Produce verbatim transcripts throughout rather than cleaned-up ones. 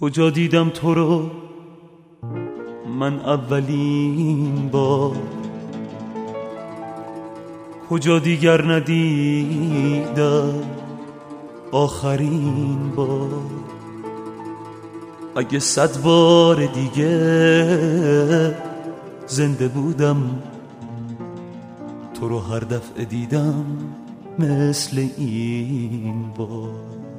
کجا دیدم تو رو من اولین بار، کجا دیگر ندیدم آخرین بار. اگه صد بار دیگه زنده بودم تو رو هر دفعه دیدم مثل این بار.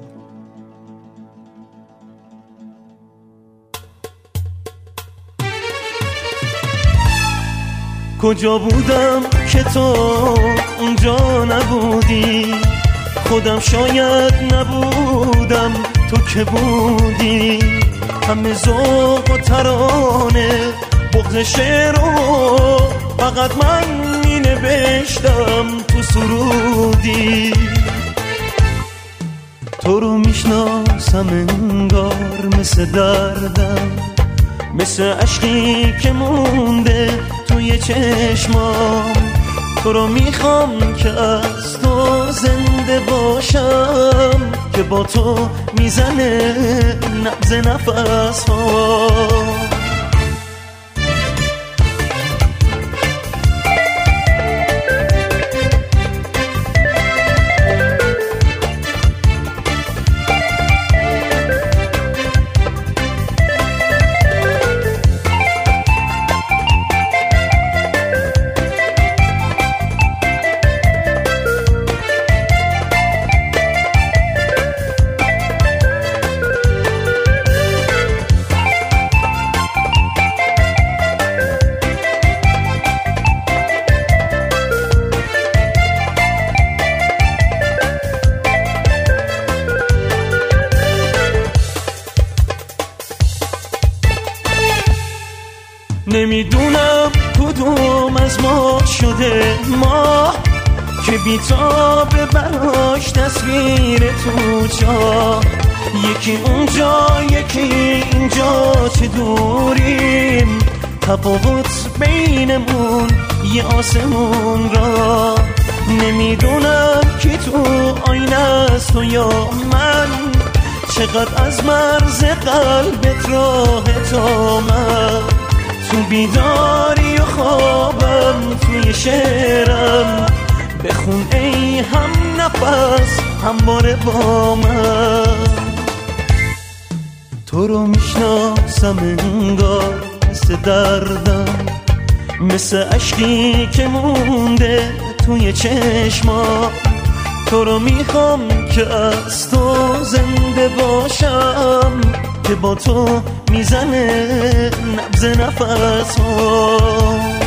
کجا بودم که تو اونجا نبودی، خودم شاید نبودم تو که بودی. همه ذوق و ترانه بغض شعر و فقط من می نوشتم تو سرودی. تو رو میشناسم انگار مثل دردم، مثل عشقی که مونده توی چشمام. تو رو میخوام که از تو زنده باشم، که با تو میزنه نبض نفس ها. نمیدونم کدوم از ما شده ما که بی‌تاب براش تصویر تو جا. یکی اونجا یکی اینجا چه دوریم، تفاوت بینمون یه آسمون را. نمیدونم کی تو آینه است تو یا من، چقدر از مرز قلبت راه تا من. تو بیداری و خوابم توی شعرم، بخون ای هم نفس همواره با من. تو رو میشناسم انگار مثل دردم، مثل عشقی که مونده توی چشمام. تو رو میخوام که از تو زنده باشم، که با تو میزنه نبض نفس ها.